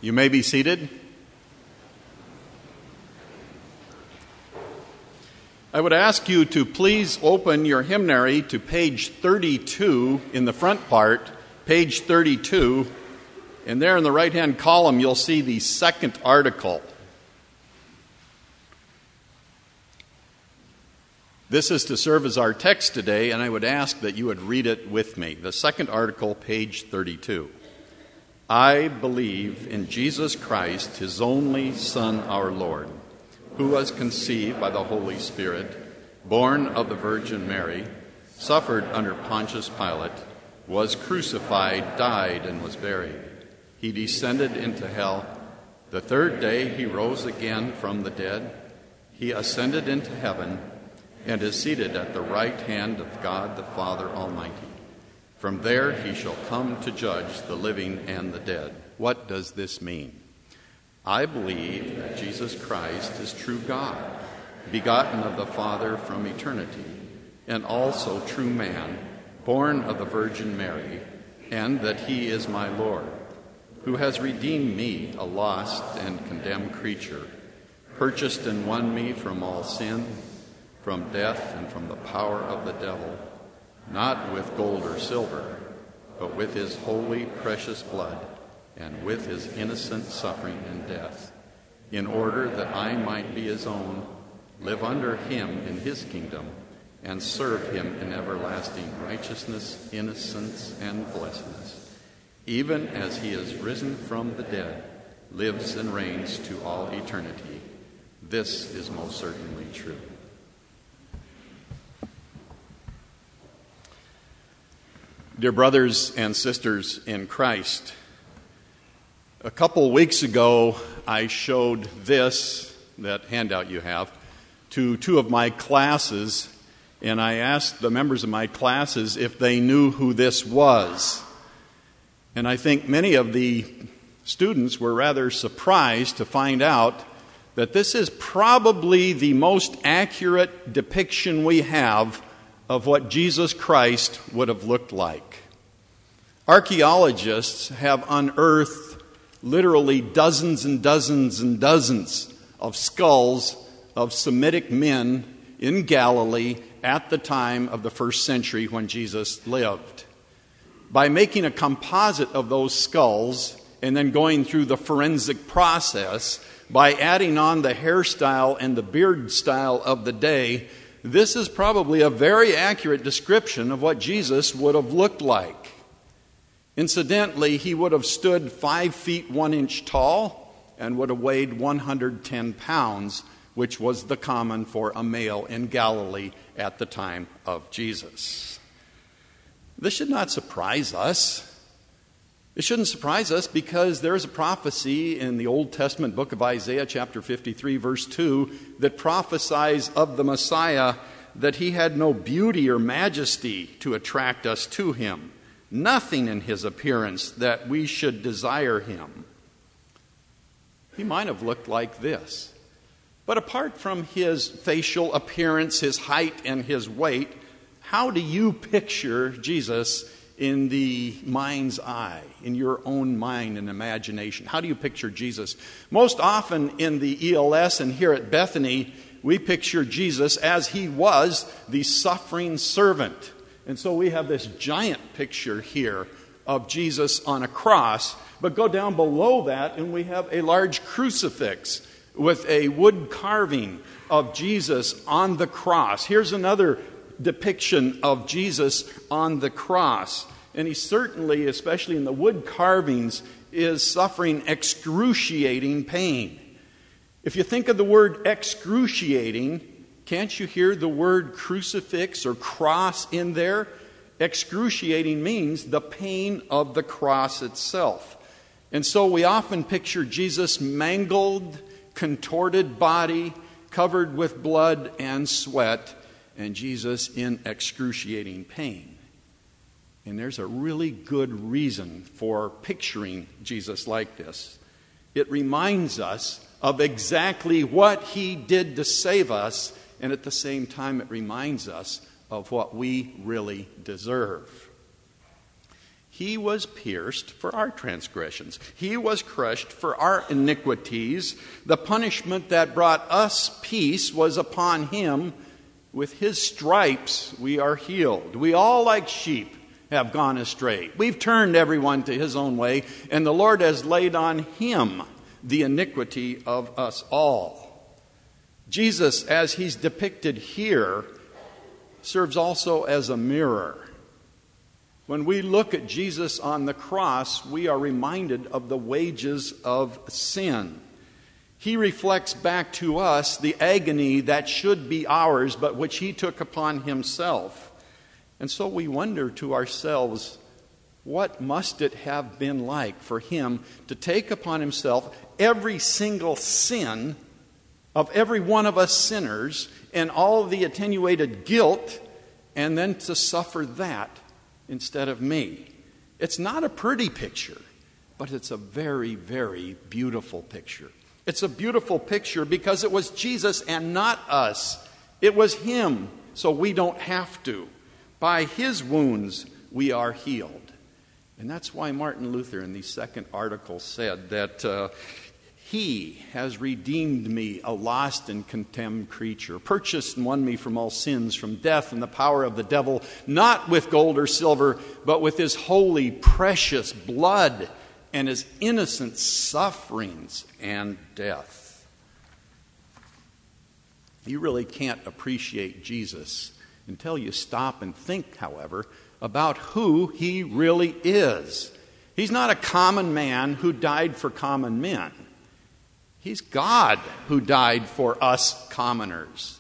You may be seated. I would ask you to please open your hymnary to page 32 in the front part, page 32, and there in the right-hand column you'll see the second article. This is to serve as our text today, and I would ask that you would read it with me. The second article, page 32. I believe in Jesus Christ, his only Son, our Lord, who was conceived by the Holy Spirit, born of the Virgin Mary, suffered under Pontius Pilate, was crucified, died, and was buried. He descended into hell. The third day he rose again from the dead. He ascended into heaven and is seated at the right hand of God the Father Almighty. From there he shall come to judge the living and the dead. What does this mean? I believe that Jesus Christ is true God, begotten of the Father from eternity, and also true man, born of the Virgin Mary, and that he is my Lord, who has redeemed me, a lost and condemned creature, purchased and won me from all sin, from death and from the power of the devil, not with gold or silver, but with his holy, precious blood, and with his innocent suffering and death, in order that I might be his own, live under him in his kingdom, and serve him in everlasting righteousness, innocence, and blessedness, even as he is risen from the dead, lives and reigns to all eternity. This is most certainly true. Dear brothers and sisters in Christ, a couple weeks ago I showed this, that handout you have, to two of my classes, and I asked the members of my classes if they knew who this was. And I think many of the students were rather surprised to find out that this is probably the most accurate depiction we have of what Jesus Christ would have looked like. Archaeologists have unearthed literally dozens and dozens and dozens of skulls of Semitic men in Galilee at the time of the first century when Jesus lived. By making a composite of those skulls and then going through the forensic process, by adding on the hairstyle and the beard style of the day, this is probably a very accurate description of what Jesus would have looked like. Incidentally, he would have stood 5 feet 1 inch tall and would have weighed 110 pounds, which was the common for a male in Galilee at the time of Jesus. This should not surprise us. It shouldn't surprise us because there is a prophecy in the Old Testament book of Isaiah, chapter 53, verse 2, that prophesies of the Messiah that he had no beauty or majesty to attract us to him, nothing in his appearance that we should desire him. He might have looked like this. But apart from his facial appearance, his height, and his weight, how do you picture Jesus in the mind's eye, in your own mind and imagination? How do you picture Jesus? Most often in the ELS and here at Bethany, we picture Jesus as he was the suffering servant. And so we have this giant picture here of Jesus on a cross. But go down below that and we have a large crucifix with a wood carving of Jesus on the cross. Here's another depiction of Jesus on the cross. And he certainly, especially in the wood carvings, is suffering excruciating pain. If you think of the word excruciating, can't you hear the word crucifix or cross in there? Excruciating means the pain of the cross itself. And so we often picture Jesus mangled, contorted body, covered with blood and sweat, and Jesus in excruciating pain. And there's a really good reason for picturing Jesus like this. It reminds us of exactly what he did to save us, and at the same time it reminds us of what we really deserve. He was pierced for our transgressions. He was crushed for our iniquities. The punishment that brought us peace was upon him. With his stripes we are healed. We all, like sheep, have gone astray. We've turned everyone to his own way, and the Lord has laid on him the iniquity of us all. Jesus, as he's depicted here, serves also as a mirror. When we look at Jesus on the cross, we are reminded of the wages of sin. He reflects back to us the agony that should be ours, but which he took upon himself. And so we wonder to ourselves, what must it have been like for him to take upon himself every single sin of every one of us sinners and all the attenuated guilt, and then to suffer that instead of me? It's not a pretty picture, but it's a very, very beautiful picture. It's a beautiful picture because it was Jesus and not us. It was him, so we don't have to. By his wounds we are healed. And that's why Martin Luther in the second article said that he has redeemed me, a lost and contemned creature, purchased and won me from all sins, from death and the power of the devil, not with gold or silver, but with his holy, precious blood and his innocent sufferings and death. You really can't appreciate Jesus until you stop and think, however, about who he really is. He's not a common man who died for common men. He's God who died for us commoners.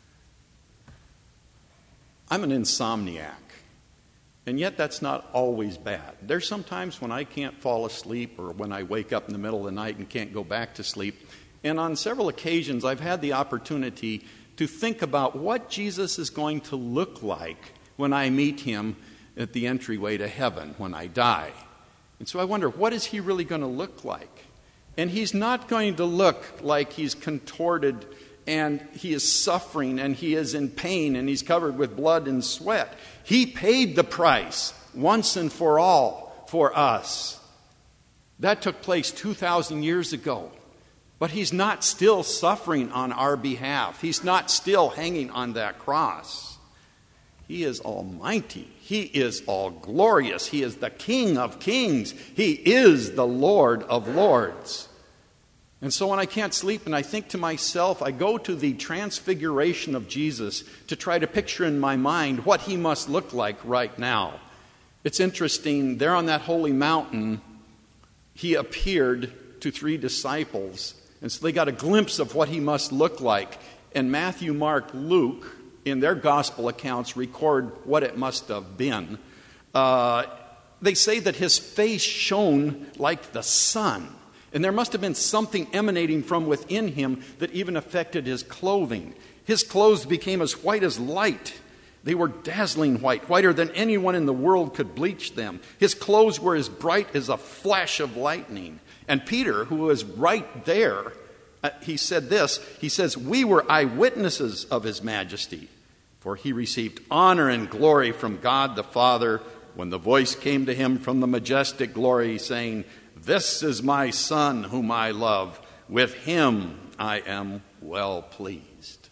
I'm an insomniac, and yet that's not always bad. There's some times when I can't fall asleep or when I wake up in the middle of the night and can't go back to sleep. And on several occasions, I've had the opportunity to think about what Jesus is going to look like when I meet him at the entryway to heaven when I die. And so I wonder, what is he really going to look like? And he's not going to look like he's contorted and he is suffering and he is in pain and he's covered with blood and sweat. He paid the price once and for all for us. That took place 2,000 years ago. But he's not still suffering on our behalf. He's not still hanging on that cross. He is almighty. He is all glorious. He is the King of kings. He is the Lord of lords. And so when I can't sleep and I think to myself, I go to the transfiguration of Jesus to try to picture in my mind what he must look like right now. It's interesting, there on that holy mountain, he appeared to 3 disciples. And so they got a glimpse of what he must look like. And Matthew, Mark, Luke, in their gospel accounts, record what it must have been. They say that his face shone like the sun. And there must have been something emanating from within him that even affected his clothing. His clothes became as white as light. They were dazzling white, whiter than anyone in the world could bleach them. His clothes were as bright as a flash of lightning. And Peter, who was right there, he said this. He says, "We were eyewitnesses of his majesty, for he received honor and glory from God the Father when the voice came to him from the majestic glory, saying, 'This is my Son whom I love. With him I am well pleased.'"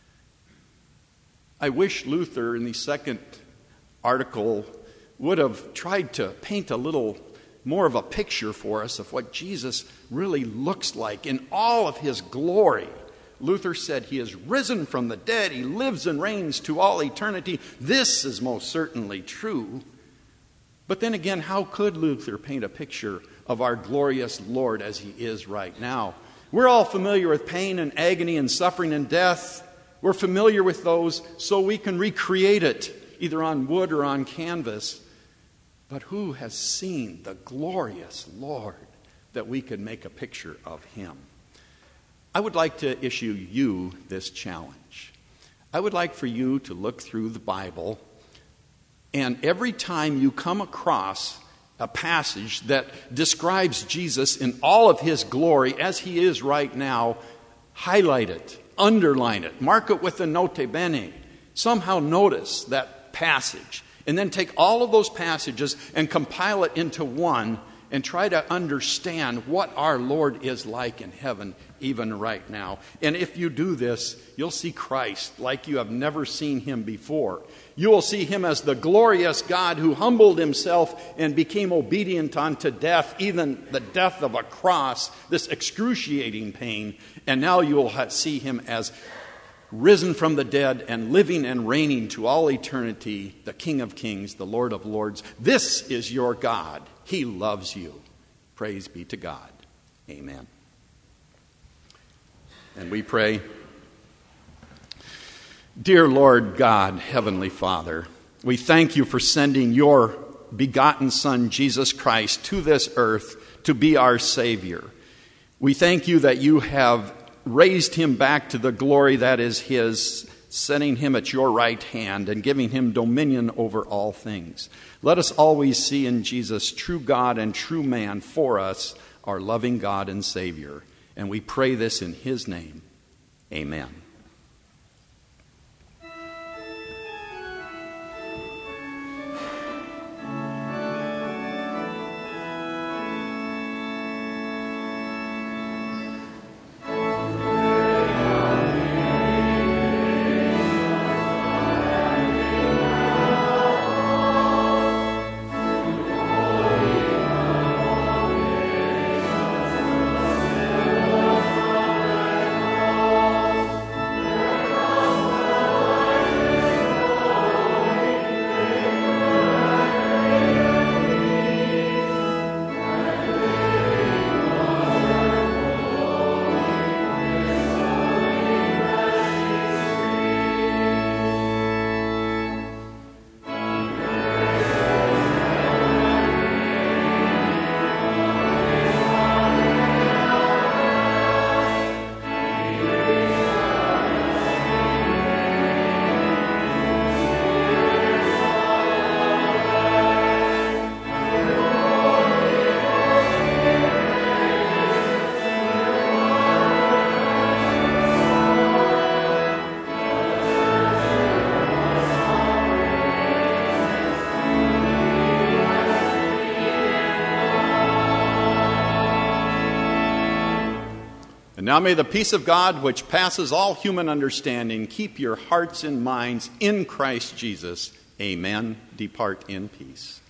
I wish Luther in the second article would have tried to paint a little more of a picture for us of what Jesus really looks like in all of his glory. Luther said he is risen from the dead. He lives and reigns to all eternity. This is most certainly true. But then again, how could Luther paint a picture of our glorious Lord as he is right now? We're all familiar with pain and agony and suffering and death. We're familiar with those, so we can recreate it either on wood or on canvas. But who has seen the glorious Lord that we could make a picture of him? I would like to issue you this challenge. I would like for you to look through the Bible, and every time you come across a passage that describes Jesus in all of his glory as he is right now, highlight it, underline it, mark it with a nota bene. Somehow notice that passage And then take all of those passages and compile it into one and try to understand what our Lord is like in heaven even right now. And if you do this, you'll see Christ like you have never seen him before. You will see him as the glorious God who humbled himself and became obedient unto death, even the death of a cross, this excruciating pain. And now you will see him as risen from the dead and living and reigning to all eternity, the King of Kings, the Lord of Lords. This is your God. He loves you. Praise be to God. Amen. And we pray. Dear Lord God, Heavenly Father, we thank you for sending your begotten Son, Jesus Christ, to this earth to be our Savior. We thank you that you have raised him back to the glory that is his, setting him at your right hand and giving him dominion over all things. Let us always see in Jesus true God and true man for us, our loving God and Savior. And we pray this in his name. Amen. And now may the peace of God, which passes all human understanding, keep your hearts and minds in Christ Jesus. Amen. Depart in peace.